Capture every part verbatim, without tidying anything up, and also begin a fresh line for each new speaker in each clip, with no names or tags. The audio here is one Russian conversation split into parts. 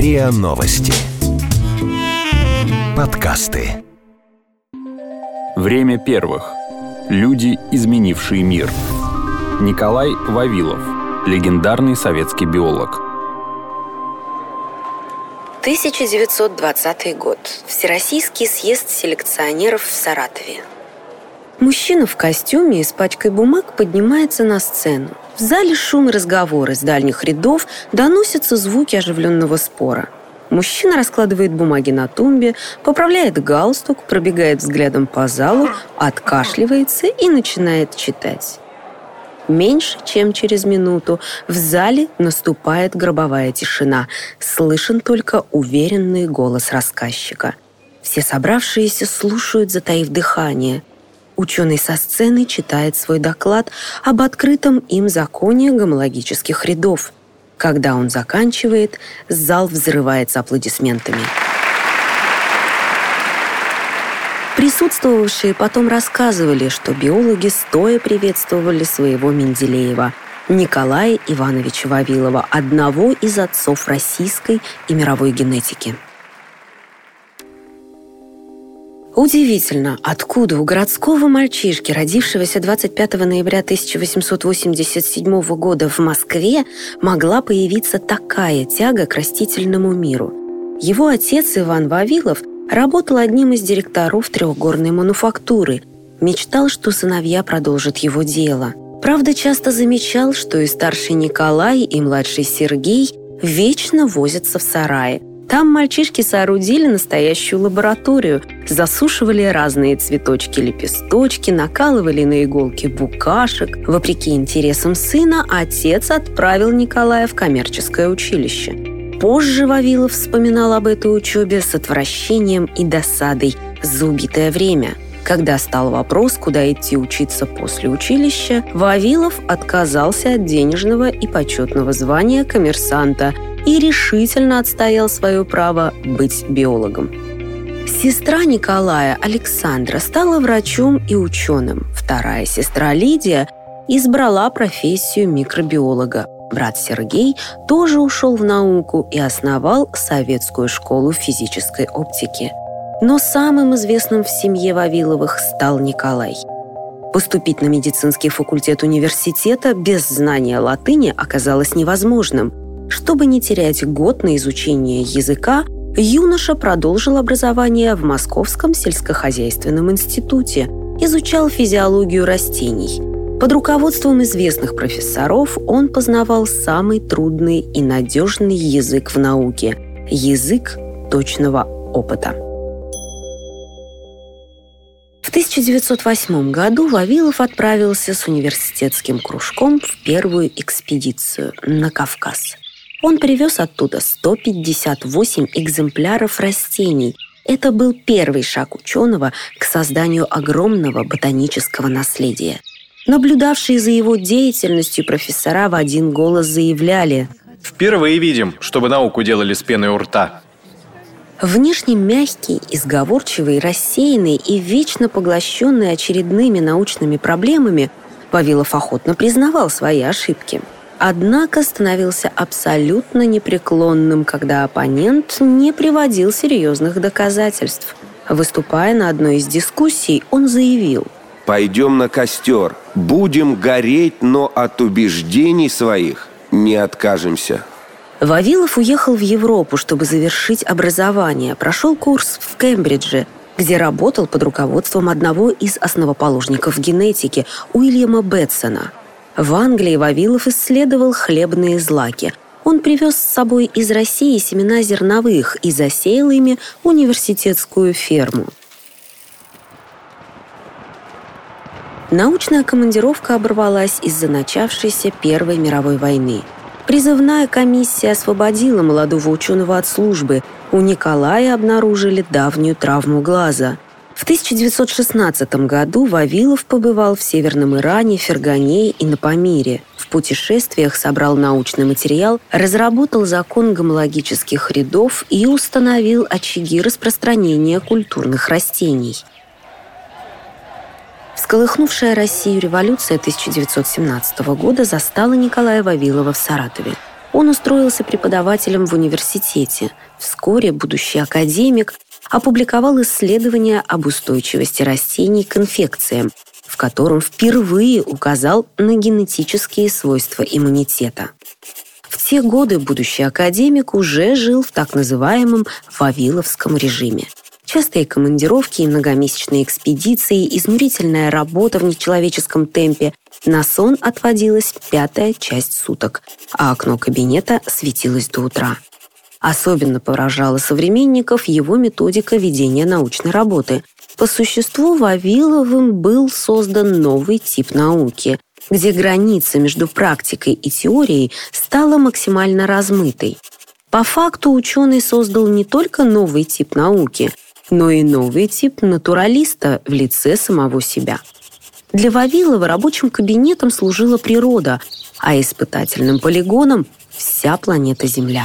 РИА Новости. Подкасты.
Время первых. Люди, изменившие мир. Николай Вавилов, легендарный советский биолог.
тысяча девятьсот двадцатый год. Всероссийский съезд селекционеров в Саратове. Мужчина в костюме и с пачкой бумаг поднимается на сцену. В зале шум и разговоры, с дальних рядов доносятся звуки оживленного спора. Мужчина раскладывает бумаги на тумбе, поправляет галстук, пробегает взглядом по залу, откашливается и начинает читать. Меньше чем через минуту в зале наступает гробовая тишина. Слышен только уверенный голос рассказчика. Все собравшиеся слушают, затаив дыхание. Ученый со сцены читает свой доклад об открытом им законе гомологических рядов. Когда он заканчивает, зал взрывается аплодисментами. Присутствовавшие потом рассказывали, что биологи стоя приветствовали своего Менделеева, Николая Ивановича Вавилова, одного из отцов российской и мировой генетики. Удивительно, откуда у городского мальчишки, родившегося двадцать пятого ноября тысяча восемьсот восемьдесят седьмого года в Москве, могла появиться такая тяга к растительному миру. Его отец Иван Вавилов работал одним из директоров трехгорной мануфактуры, мечтал, что сыновья продолжат его дело. Правда, часто замечал, что и старший Николай, и младший Сергей вечно возятся в сарае. Там мальчишки соорудили настоящую лабораторию, засушивали разные цветочки-лепесточки, накалывали на иголки букашек. Вопреки интересам сына, отец отправил Николая в коммерческое училище. Позже Вавилов вспоминал об этой учебе с отвращением и досадой за убитое время. Когда стал вопрос, куда идти учиться после училища, Вавилов отказался от денежного и почетного звания коммерсанта и решительно отстоял свое право быть биологом. Сестра Николая, Александра, стала врачом и ученым. Вторая сестра, Лидия, избрала профессию микробиолога. Брат Сергей тоже ушел в науку и основал советскую школу физической оптики. Но самым известным в семье Вавиловых стал Николай. Поступить на медицинский факультет университета без знания латыни оказалось невозможным. Чтобы не терять год на изучение языка, юноша продолжил образование в Московском сельскохозяйственном институте, изучал физиологию растений. Под руководством известных профессоров он познавал самый трудный и надежный язык в науке – язык точного опыта. В тысяча девятьсот восьмом году Вавилов отправился с университетским кружком в первую экспедицию на Кавказ. Он привез оттуда сто пятьдесят восемь экземпляров растений. Это был первый шаг ученого к созданию огромного ботанического наследия. Наблюдавшие за его деятельностью профессора в один голос заявляли:
«Впервые видим, чтобы науку делали с пеной у рта».
Внешне мягкий, изговорчивый, рассеянный и вечно поглощенный очередными научными проблемами, Вавилов охотно признавал свои ошибки. Однако становился абсолютно непреклонным, когда оппонент не приводил серьезных доказательств. Выступая на одной из дискуссий, он заявил:
«Пойдем на костер, будем гореть, но от убеждений своих не откажемся».
Вавилов уехал в Европу, чтобы завершить образование, прошел курс в Кембридже, где работал под руководством одного из основоположников генетики Уильяма Бетсона. В Англии Вавилов исследовал хлебные злаки. Он привез с собой из России семена зерновых и засеял ими университетскую ферму. Научная командировка оборвалась из-за начавшейся Первой мировой войны. Призывная комиссия освободила молодого ученого от службы. У Николая обнаружили давнюю травму глаза. В тысяча девятьсот шестнадцатом году Вавилов побывал в Северном Иране, Фергане и на Памире. В путешествиях собрал научный материал, разработал закон гомологических рядов и установил очаги распространения культурных растений. Всколыхнувшая Россию революция тысяча девятьсот семнадцатого года застала Николая Вавилова в Саратове. Он устроился преподавателем в университете. Вскоре будущий академик опубликовал исследование об устойчивости растений к инфекциям, в котором впервые указал на генетические свойства иммунитета. В те годы будущий академик уже жил в так называемом вавиловском режиме. Частые командировки и многомесячные экспедиции, изнурительная работа в нечеловеческом темпе. На сон отводилась пятая часть суток, а окно кабинета светилось до утра. Особенно поражала современников его методика ведения научной работы. По существу Вавиловым был создан новый тип науки, где граница между практикой и теорией стала максимально размытой. По факту ученый создал не только новый тип науки, но и новый тип натуралиста в лице самого себя. Для Вавилова рабочим кабинетом служила природа, а испытательным полигоном – вся планета Земля.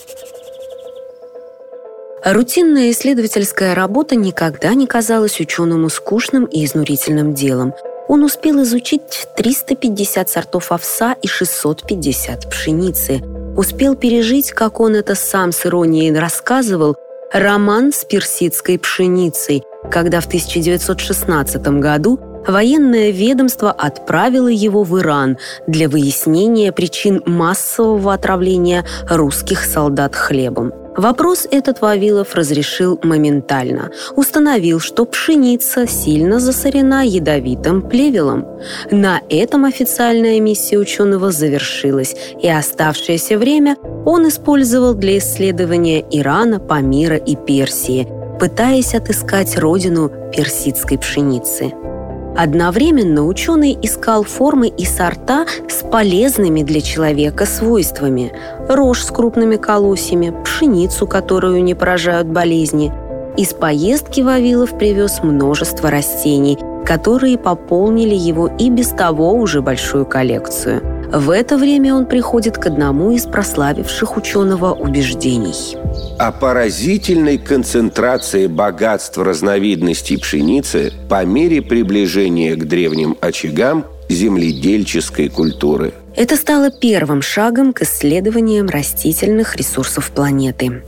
Рутинная исследовательская работа никогда не казалась ученому скучным и изнурительным делом. Он успел изучить триста пятьдесят сортов овса и шестьсот пятьдесят пшеницы. Успел пережить, как он это сам с иронией рассказывал, роман с персидской пшеницей, когда в тысяча девятьсот шестнадцатом году военное ведомство отправило его в Иран для выяснения причин массового отравления русских солдат хлебом. Вопрос этот Вавилов разрешил моментально. Установил, что пшеница сильно засорена ядовитым плевелом. На этом официальная миссия ученого завершилась, и оставшееся время он использовал для исследования Ирана, Памира и Персии, пытаясь отыскать родину персидской пшеницы. Одновременно ученый искал формы и сорта с полезными для человека свойствами: рожь с крупными колосьями, пшеницу, которую не поражают болезни. Из поездки Вавилов привез множество растений, которые пополнили его и без того уже большую коллекцию. В это время он приходит к одному из прославивших ученого убеждений.
О поразительной концентрации богатства разновидностей пшеницы по мере приближения к древним очагам земледельческой культуры.
Это стало первым шагом к исследованиям растительных ресурсов планеты.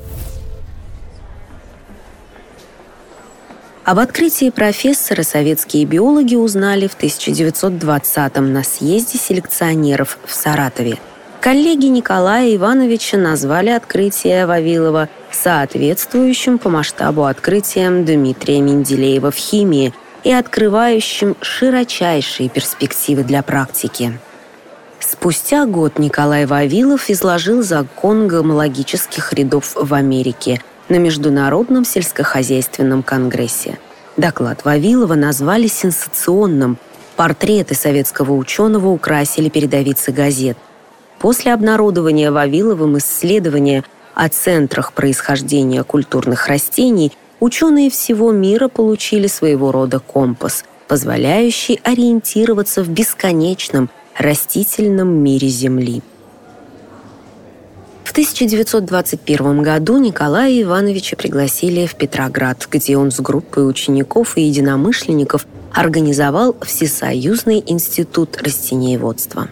Об открытии профессора советские биологи узнали в тысяча девятьсот двадцатом на съезде селекционеров в Саратове. Коллеги Николая Ивановича назвали открытие Вавилова соответствующим по масштабу открытиям Дмитрия Менделеева в химии и открывающим широчайшие перспективы для практики. Спустя год Николай Вавилов изложил закон гомологических рядов в Америке на Международном сельскохозяйственном конгрессе. Доклад Вавилова назвали сенсационным. Портреты советского ученого украсили передовицы газет. После обнародования Вавиловым исследования о центрах происхождения культурных растений ученые всего мира получили своего рода компас, позволяющий ориентироваться в бесконечном растительном мире Земли. В тысяча девятьсот двадцать первом году Николая Ивановича пригласили в Петроград, где он с группой учеников и единомышленников организовал Всесоюзный институт растениеводства.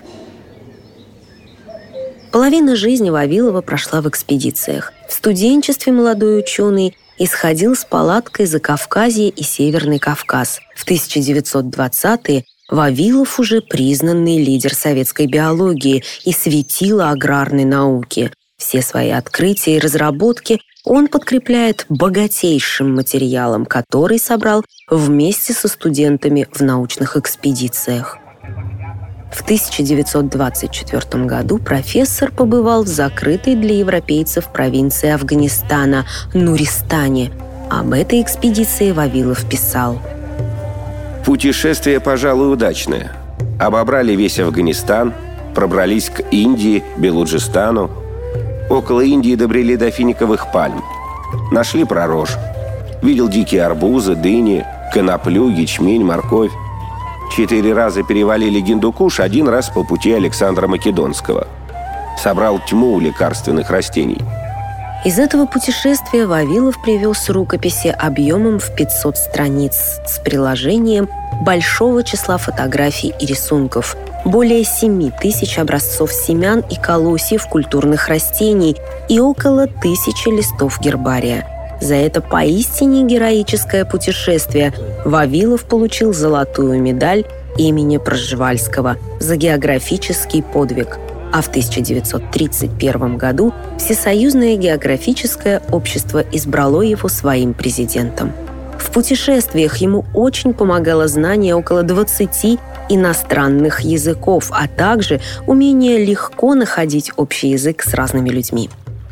Половина жизни Вавилова прошла в экспедициях. В студенчестве молодой ученый исходил с палаткой Закавказье и Северный Кавказ. В тысяча девятьсот двадцатые Вавилов уже признанный лидер советской биологии и светило аграрной науки. Все свои открытия и разработки он подкрепляет богатейшим материалом, который собрал вместе со студентами в научных экспедициях. В тысяча девятьсот двадцать четвёртом году профессор побывал в закрытой для европейцев провинции Афганистана Нуристане. Об этой экспедиции Вавилов писал:
«Путешествие, пожалуй, удачное. Обобрали весь Афганистан, пробрались к Индии, Белуджистану. Около Индии добрели до финиковых пальм. Нашли пророжь. Видел дикие арбузы, дыни, коноплю, ячмень, морковь. Четыре раза перевалили Гиндукуш, один раз по пути Александра Македонского. Собрал тьму лекарственных растений».
Из этого путешествия Вавилов привез рукописи объемом в пятьсот страниц с приложением большого числа фотографий и рисунков, более семи тысяч образцов семян и колосьев культурных растений и около тысячи листов гербария. За это поистине героическое путешествие Вавилов получил золотую медаль имени Пржевальского за географический подвиг. А в тысяча девятьсот тридцать первом году Всесоюзное географическое общество избрало его своим президентом. В путешествиях ему очень помогало знание около двадцати иностранных языков, а также умение легко находить общий язык с разными людьми.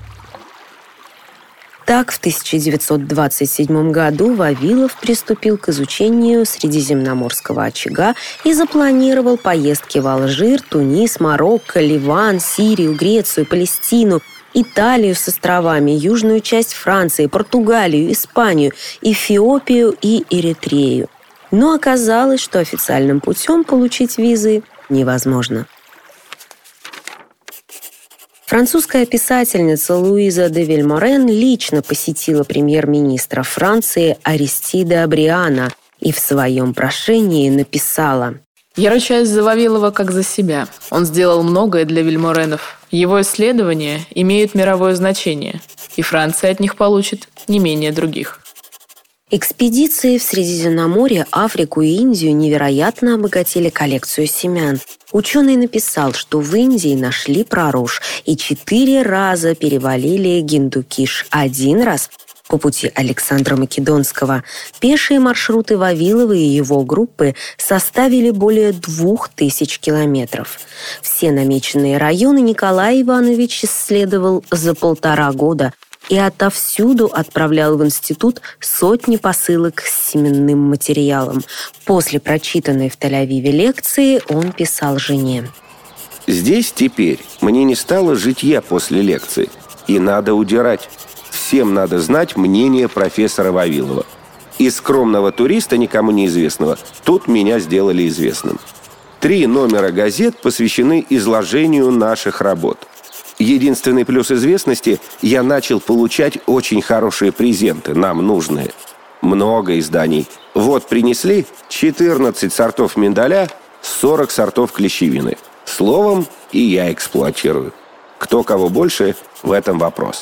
Так, в тысяча девятьсот двадцать седьмом году Вавилов приступил к изучению Средиземноморского очага и запланировал поездки в Алжир, Тунис, Марокко, Ливан, Сирию, Грецию, Палестину, Италию с островами, южную часть Франции, Португалию, Испанию, Эфиопию и Эритрею. Но оказалось, что официальным путем получить визы невозможно. Французская писательница Луиза де Вильморен лично посетила премьер-министра Франции Аристида Бриана и в своем прошении написала:
«Я ручаюсь за Вавилова как за себя. Он сделал многое для Вильморенов. Его исследования имеют мировое значение, и Франция от них получит не менее других».
Экспедиции в Средиземноморье, Африку и Индию невероятно обогатили коллекцию семян. Ученый написал, что в Индии нашли пророж и четыре раза перевалили Гиндукиш. Один раз по пути Александра Македонского. Пешие маршруты Вавилова и его группы составили более двух тысяч километров. Все намеченные районы Николай Иванович исследовал за полтора года и отовсюду отправлял в институт сотни посылок с семенным материалом. После прочитанной в Тель-Авиве лекции он писал жене:
«Здесь теперь мне не стало житья после лекции, и надо удирать. Всем надо знать мнение профессора Вавилова. Из скромного туриста, никому неизвестного, тут меня сделали известным. Три номера газет посвящены изложению наших работ. Единственный плюс известности – я начал получать очень хорошие презенты, нам нужные. Много изданий. Вот принесли четырнадцать сортов миндаля, сорок сортов клещевины. Словом, и я эксплуатирую. Кто кого больше – в этом вопрос».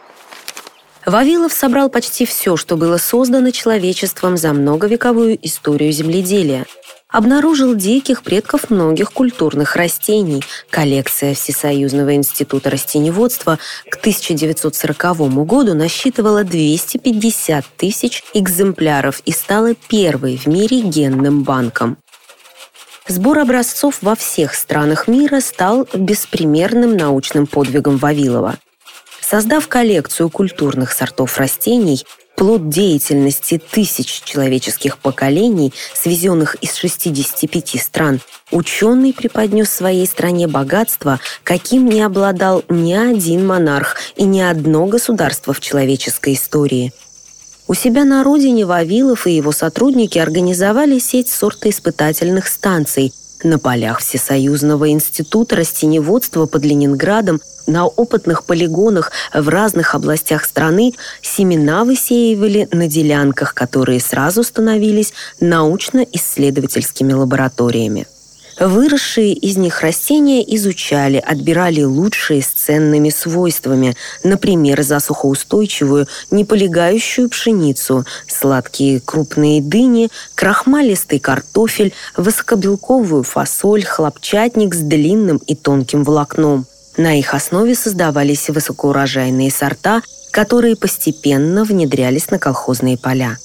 Вавилов собрал почти все, что было создано человечеством за многовековую историю земледелия. Обнаружил диких предков многих культурных растений. Коллекция Всесоюзного института растениеводства к тысяча девятьсот сороковому году насчитывала двести пятьдесят тысяч экземпляров и стала первой в мире генным банком. Сбор образцов во всех странах мира стал беспримерным научным подвигом Вавилова. Создав коллекцию культурных сортов растений, плод деятельности тысяч человеческих поколений, свезенных из шестидесяти пяти стран, ученый преподнес своей стране богатство, каким не обладал ни один монарх и ни одно государство в человеческой истории. У себя на родине Вавилов и его сотрудники организовали сеть сортоиспытательных станций. На полях Всесоюзного института растениеводства под Ленинградом, на опытных полигонах в разных областях страны семена высеивали на делянках, которые сразу становились научно-исследовательскими лабораториями. Выросшие из них растения изучали, отбирали лучшие с ценными свойствами, например, засухоустойчивую, неполегающую пшеницу, сладкие крупные дыни, крахмалистый картофель, высокобелковую фасоль, хлопчатник с длинным и тонким волокном. На их основе создавались высокоурожайные сорта, которые постепенно внедрялись на колхозные поля.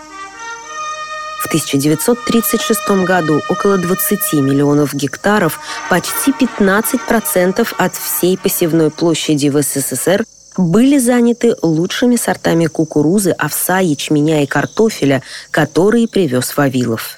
В тысяча девятьсот тридцать шестом году около двадцати миллионов гектаров, почти пятнадцать процентов от всей посевной площади в СССР, были заняты лучшими сортами кукурузы, овса, ячменя и картофеля, которые привез Вавилов.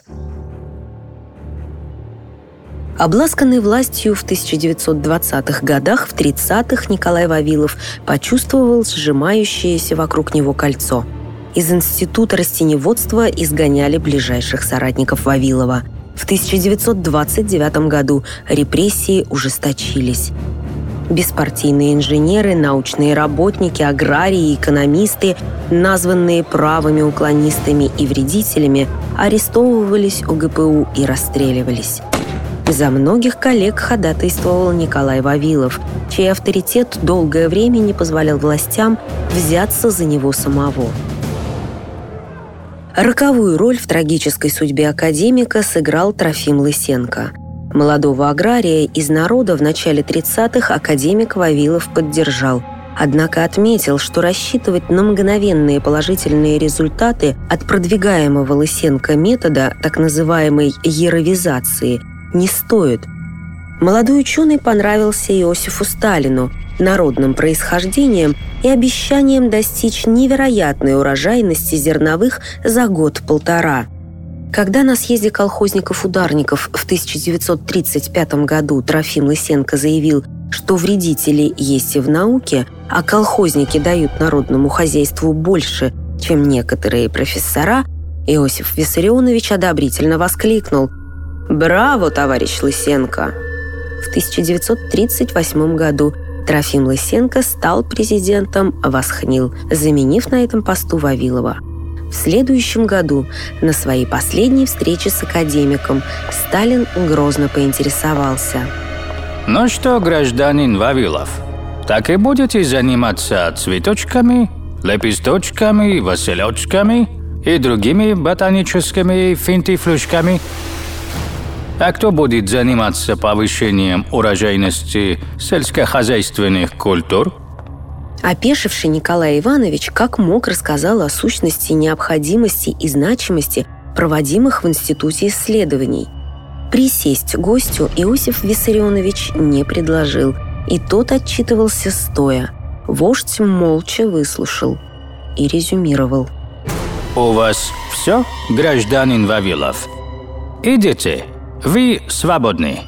Обласканный властью в тысяча девятьсот двадцатых годах, в тридцатых Николай Вавилов почувствовал сжимающееся вокруг него кольцо. Из института растениеводства изгоняли ближайших соратников Вавилова. В тысяча девятьсот двадцать девятом году репрессии ужесточились. Беспартийные инженеры, научные работники, аграрии, экономисты, названные правыми уклонистами и вредителями, арестовывались ОГПУ и расстреливались. За многих коллег ходатайствовал Николай Вавилов, чей авторитет долгое время не позволял властям взяться за него самого. Роковую роль в трагической судьбе академика сыграл Трофим Лысенко. Молодого агрария из народа в начале тридцатых академик Вавилов поддержал, однако отметил, что рассчитывать на мгновенные положительные результаты от продвигаемого Лысенко метода так называемой яровизации не стоит. Молодой ученый понравился Иосифу Сталину народным происхождением и обещанием достичь невероятной урожайности зерновых за год-полтора. Когда на съезде колхозников-ударников в тысяча девятьсот тридцать пятом году Трофим Лысенко заявил, что вредители есть и в науке, а колхозники дают народному хозяйству больше, чем некоторые профессора, Иосиф Виссарионович одобрительно воскликнул: «Браво, товарищ Лысенко!» В тысяча девятьсот тридцать восьмом году Трофим Лысенко стал президентом Восхнил, заменив на этом посту Вавилова. В следующем году, на своей последней встрече с академиком, Сталин грозно поинтересовался:
«Ну что, гражданин Вавилов, так и будете заниматься цветочками, лепесточками, василечками и другими ботаническими финтифлюшками? А кто будет заниматься повышением урожайности сельскохозяйственных культур?»
Опешивший Николай Иванович как мог рассказал о сущности, необходимости и значимости проводимых в институте исследований. Присесть гостю Иосиф Виссарионович не предложил, и тот отчитывался стоя. Вождь молча выслушал и резюмировал:
«У вас все, гражданин Вавилов? Идите, вы свободны».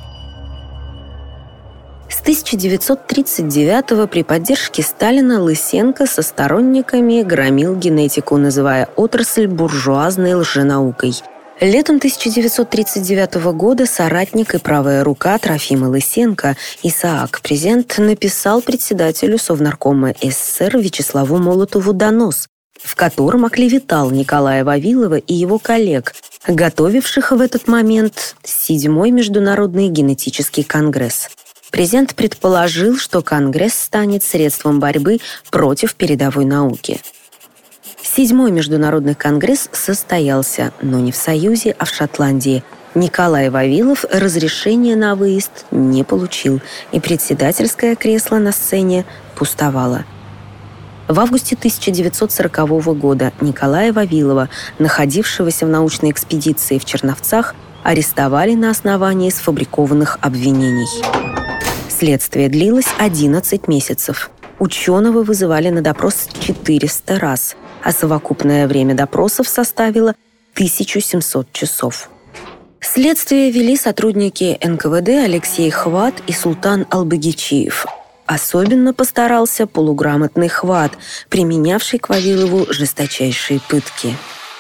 С тысяча девятьсот тридцать девятого при поддержке Сталина Лысенко со сторонниками громил генетику, называя отрасль буржуазной лженаукой. Летом тысяча девятьсот тридцать девятого года соратник и правая рука Трофима Лысенко Исаак Презент написал председателю Совнаркома СССР Вячеславу Молотову донос, в котором оклеветал Николая Вавилова и его коллег, готовивших в этот момент седьмой Международный генетический конгресс. Презент предположил, что конгресс станет средством борьбы против передовой науки. Седьмой Международный конгресс состоялся, но не в Союзе, а в Шотландии. Николай Вавилов разрешения на выезд не получил, и председательское кресло на сцене пустовало. В августе тысяча девятьсот сорокового года Николая Вавилова, находившегося в научной экспедиции в Черновцах, арестовали на основании сфабрикованных обвинений. Следствие длилось одиннадцать месяцев. Ученого вызывали на допрос четыреста раз, а совокупное время допросов составило тысяча семьсот часов. Следствие вели сотрудники эн ка вэ дэ Алексей Хват и Султан Албагичиев. Особенно постарался полуграмотный Хват, применявший к Вавилову жесточайшие пытки.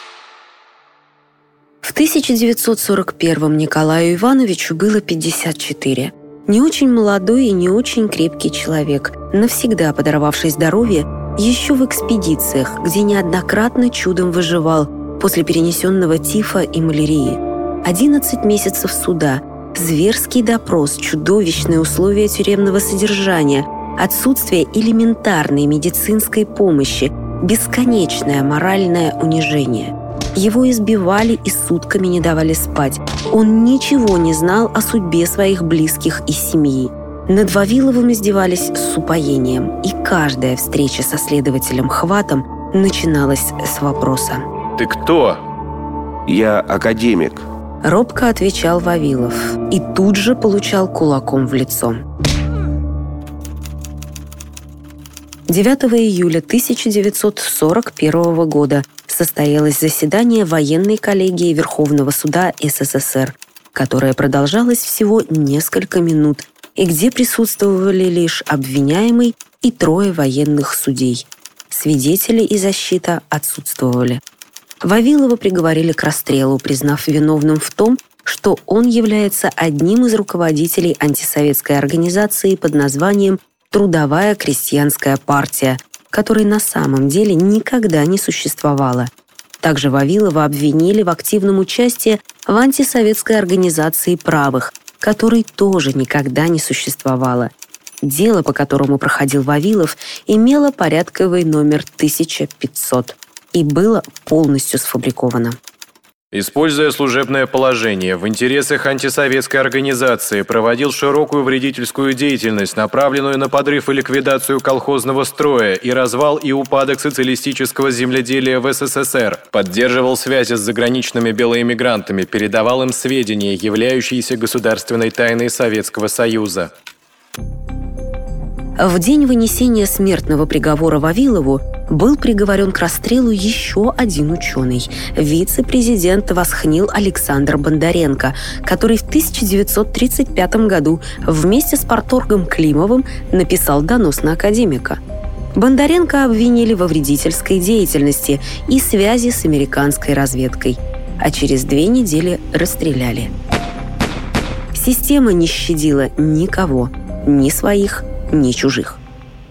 В тысяча девятьсот сорок первом Николаю Ивановичу было пятьдесят четыре. Не очень молодой и не очень крепкий человек, навсегда подорвавший здоровье еще в экспедициях, где неоднократно чудом выживал после перенесенного тифа и малярии. одиннадцать месяцев суда, зверский допрос, чудовищные условия тюремного содержания, отсутствие элементарной медицинской помощи, бесконечное моральное унижение. Его избивали и сутками не давали спать. Он ничего не знал о судьбе своих близких и семьи. Над Вавиловым издевались с упоением, и каждая встреча со следователем Хватом начиналась с вопроса:
«Ты кто?»
«Я академик»,
— робко отвечал Вавилов и тут же получал кулаком в лицо. девятого июля тысяча девятьсот сорок первого года состоялось заседание военной коллегии Верховного суда эс эс эс эр, которое продолжалось всего несколько минут и где присутствовали лишь обвиняемый и трое военных судей. Свидетели и защита отсутствовали. Вавилова приговорили к расстрелу, признав виновным в том, что он является одним из руководителей антисоветской организации под названием «Трудовая крестьянская партия», которой на самом деле никогда не существовало. Также Вавилова обвинили в активном участии в антисоветской организации правых, которой тоже никогда не существовало. Дело, по которому проходил Вавилов, имело порядковый номер тысяча пятьсот и было полностью сфабриковано.
Используя служебное положение, в интересах антисоветской организации проводил широкую вредительскую деятельность, направленную на подрыв и ликвидацию колхозного строя и развал и упадок социалистического земледелия в СССР, поддерживал связи с заграничными белоэмигрантами, передавал им сведения, являющиеся государственной тайной Советского Союза.
В день вынесения смертного приговора Вавилову был приговорен к расстрелу еще один ученый, вице-президент Восхнил Александр Бондаренко, который в тысяча девятьсот тридцать пятом году вместе с парторгом Климовым написал донос на академика. Бондаренко обвинили во вредительской деятельности и связи с американской разведкой, а через две недели расстреляли. Система не щадила никого, ни своих, ни чужих.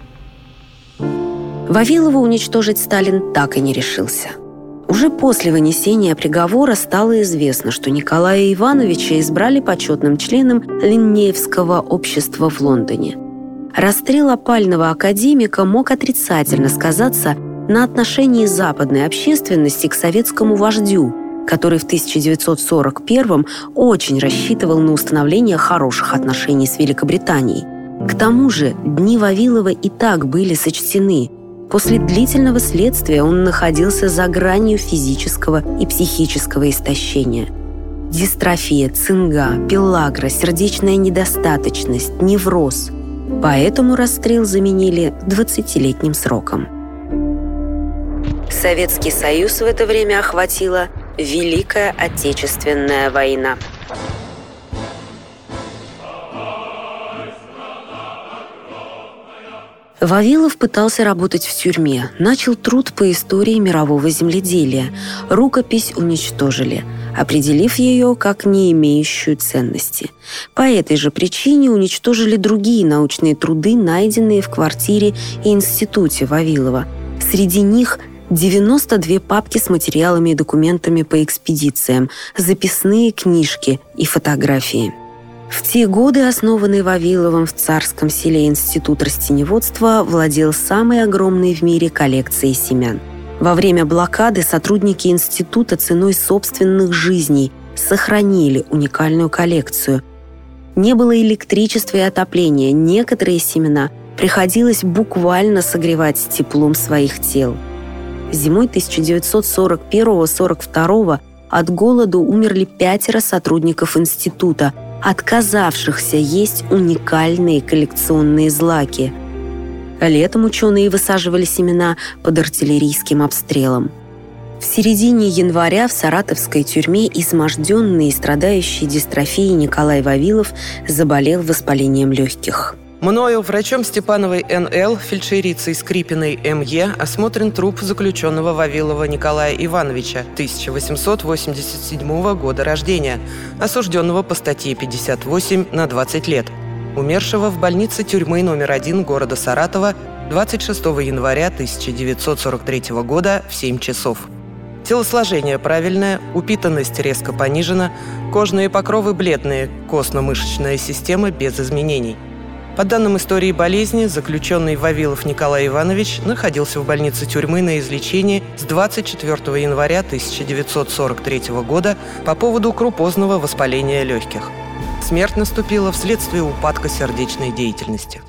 Вавилова уничтожить Сталин так и не решился. Уже после вынесения приговора стало известно, что Николая Ивановича избрали почетным членом Линнеевского общества в Лондоне. Расстрел опального академика мог отрицательно сказаться на отношении западной общественности к советскому вождю, который в тысяча девятьсот сорок первом очень рассчитывал на установление хороших отношений с Великобританией. К тому же дни Вавилова и так были сочтены. После длительного следствия он находился за гранью физического и психического истощения. Дистрофия, цинга, пелагра, сердечная недостаточность, невроз. Поэтому расстрел заменили двадцатилетним сроком. Советский Союз в это время охватила Великая Отечественная война. Вавилов пытался работать в тюрьме, начал труд по истории мирового земледелия. Рукопись уничтожили, определив ее как не имеющую ценности. По этой же причине уничтожили другие научные труды, найденные в квартире и институте Вавилова. Среди них девяносто две папки с материалами и документами по экспедициям, записные книжки и фотографии. В те годы основанный Вавиловым в Царском Селе Институт растениеводства владел самой огромной в мире коллекцией семян. Во время блокады сотрудники института ценой собственных жизней сохранили уникальную коллекцию. Не было электричества и отопления, некоторые семена приходилось буквально согревать теплом своих тел. Зимой тысяча девятьсот сорок первого — сорок второго от голода умерли пятеро сотрудников института, отказавшихся есть уникальные коллекционные злаки. Летом ученые высаживали семена под артиллерийским обстрелом. В середине января в саратовской тюрьме изможденный и страдающий дистрофией Николай Вавилов заболел воспалением легких.
Мною, врачом Степановой Эн Эл, фельдшерицей Скрипиной Эм Е, осмотрен труп заключенного Вавилова Николая Ивановича, тысяча восемьсот восемьдесят седьмого года рождения, осужденного по статье пятьдесят восемь на двадцать лет, умершего в больнице тюрьмы номер один города Саратова двадцать шестого января тысяча девятьсот сорок третьего года в семь часов. Телосложение правильное, упитанность резко понижена, кожные покровы бледные, костно-мышечная система без изменений. По данным истории болезни, заключенный Вавилов Николай Иванович находился в больнице тюрьмы на излечении с двадцать четвёртого января тысяча девятьсот сорок третьего года по поводу крупозного воспаления легких. Смерть наступила вследствие упадка сердечной деятельности.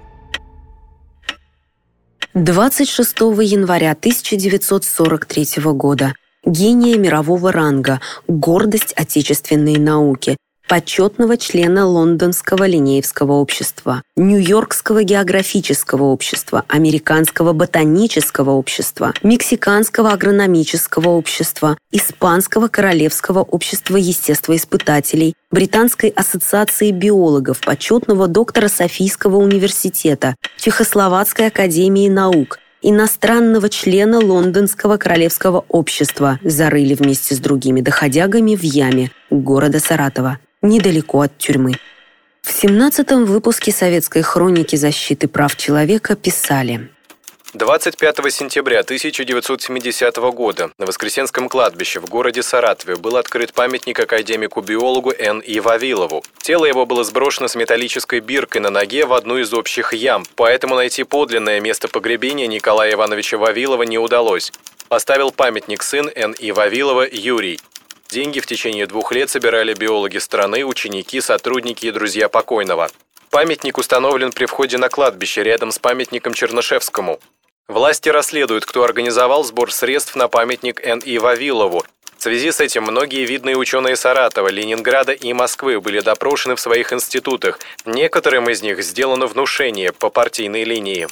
двадцать шестого января тысяча девятьсот сорок третьего года гения мирового ранга, гордость отечественной науки, почетного члена Лондонского Линнеевского общества, Нью-Йоркского географического общества, Американского ботанического общества, Мексиканского агрономического общества, Испанского королевского общества естествоиспытателей, Британской ассоциации биологов, почетного доктора Софийского университета, Чехословацкой академии наук, иностранного члена Лондонского королевского общества зарыли вместе с другими доходягами в яме города Саратова, недалеко от тюрьмы. В семнадцатом выпуске советской хроники защиты прав человека писали:
двадцать пятого сентября тысяча девятьсот семидесятого года на Воскресенском кладбище в городе Саратове был открыт памятник академику-биологу Н И Вавилову. Тело его было сброшено с металлической биркой на ноге в одну из общих ям, поэтому найти подлинное место погребения Николая Ивановича Вавилова не удалось. Поставил памятник сын Н И Вавилова Юрий. Деньги в течение двух лет собирали биологи страны, ученики, сотрудники и друзья покойного. Памятник установлен при входе на кладбище рядом с памятником Чернышевскому. Власти расследуют, кто организовал сбор средств на памятник Н И Вавилову. В связи с этим многие видные ученые Саратова, Ленинграда и Москвы были допрошены в своих институтах. Некоторым из них сделано внушение по партийной линии.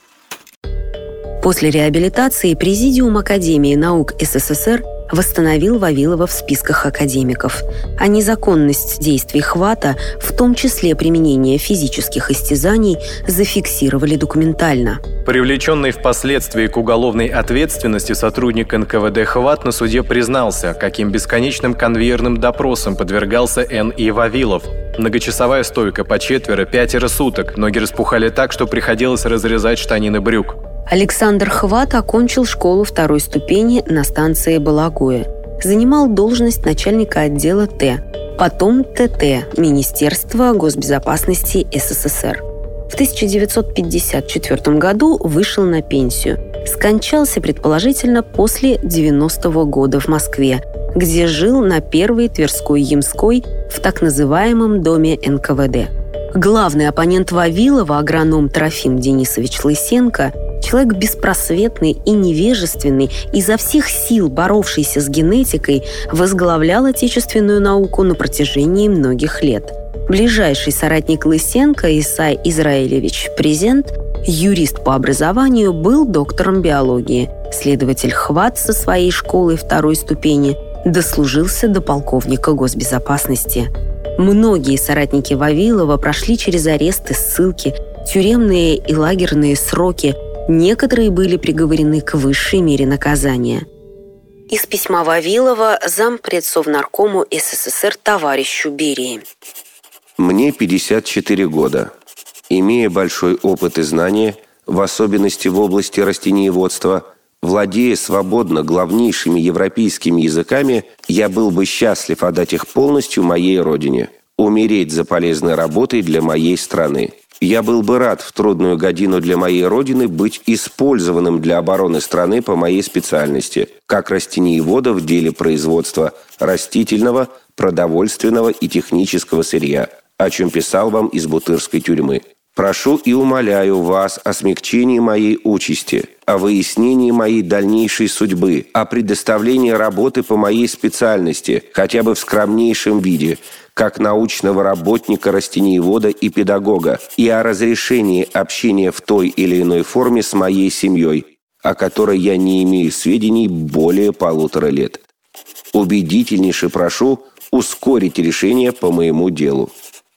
После реабилитации Президиум Академии наук СССР восстановил Вавилова в списках академиков, а незаконность действий хвата, в том числе применение физических истязаний, зафиксировали документально.
Привлеченный впоследствии к уголовной ответственности сотрудник эн ка вэ дэ «Хват» на суде признался, каким бесконечным конвейерным допросам подвергался Н И Вавилов. Многочасовая стойка по четверо-пятеро суток, ноги распухали так, что приходилось разрезать штанины брюк.
Александр Хват окончил школу второй ступени на станции Балагуя. Занимал должность начальника отдела Т, потом Тэ Тэ Министерства госбезопасности эс эс эс эр. В тысяча девятьсот пятьдесят четвёртом году вышел на пенсию. Скончался, предположительно, после девяностого года в Москве, где жил на Первой Тверской-Ямской в так называемом доме эн ка вэ дэ. Главный оппонент Вавилова, агроном Трофим Денисович Лысенко, человек беспросветный и невежественный, изо всех сил боровшийся с генетикой, возглавлял отечественную науку на протяжении многих лет. Ближайший соратник Лысенко, Исай Израилевич Презент, юрист по образованию, был доктором биологии. Следователь Хват со своей школой второй ступени дослужился до полковника госбезопасности. Многие соратники Вавилова прошли через аресты, ссылки, тюремные и лагерные сроки. Некоторые были приговорены к высшей мере наказания. Из письма Вавилова зампредсовнаркому эс эс эс эр товарищу Берии.
Мне пятьдесят четыре года. Имея большой опыт и знания, в особенности в области растениеводства, владея свободно главнейшими европейскими языками, я был бы счастлив отдать их полностью моей родине, умереть за полезной работой для моей страны. Я был бы рад в трудную годину для моей родины быть использованным для обороны страны по моей специальности, как растениевода в деле производства растительного, продовольственного и технического сырья, о чем писал вам из Бутырской тюрьмы. Прошу и умоляю вас о смягчении моей участи, о выяснении моей дальнейшей судьбы, о предоставлении работы по моей специальности, хотя бы в скромнейшем виде, как научного работника, растениевода и педагога, и о разрешении общения в той или иной форме с моей семьей, о которой я не имею сведений более полутора лет. Убедительнейше прошу ускорить решение по моему делу.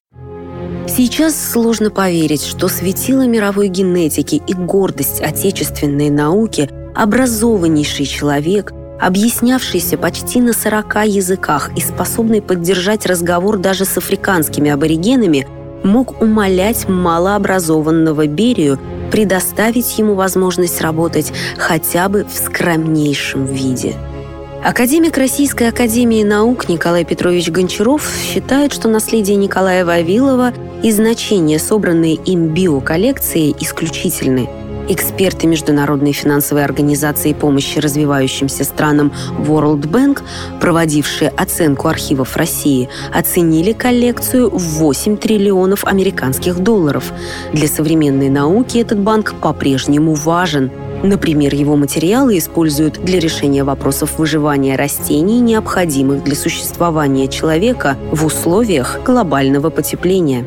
Сейчас сложно поверить, что светило мировой генетики и гордость отечественной науки, образованнейший человек, объяснявшийся почти на сорока языках и способный поддержать разговор даже с африканскими аборигенами, мог умолять малообразованного Берию предоставить ему возможность работать хотя бы в скромнейшем виде. Академик Российской академии наук Николай Петрович Гончаров считает, что наследие Николая Вавилова и значение собранной им биоколлекции исключительны. Эксперты Международной финансовой организации помощи развивающимся странам World Bank, проводившие оценку архивов России, оценили коллекцию в восемь триллионов американских долларов. Для современной науки этот банк по-прежнему важен. Например, его материалы используют для решения вопросов выживания растений, необходимых для существования человека в условиях глобального потепления.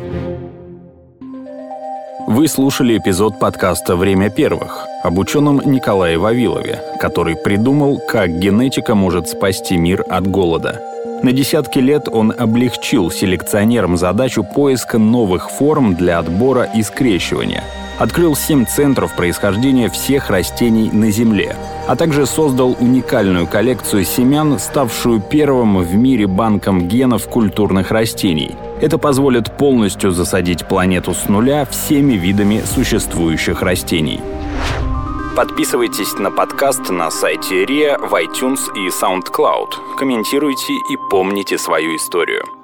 Вы слушали эпизод подкаста «Время первых» об ученом Николае Вавилове, который придумал, как генетика может спасти мир от голода. На десятки лет он облегчил селекционерам задачу поиска новых форм для отбора и скрещивания, открыл семь центров происхождения всех растений на Земле, а также создал уникальную коллекцию семян, ставшую первым в мире банком генов культурных растений. Это позволит полностью засадить планету с нуля всеми видами существующих растений. Подписывайтесь на подкаст на сайте РИА, в iTunes и SoundCloud. Комментируйте и помните свою историю.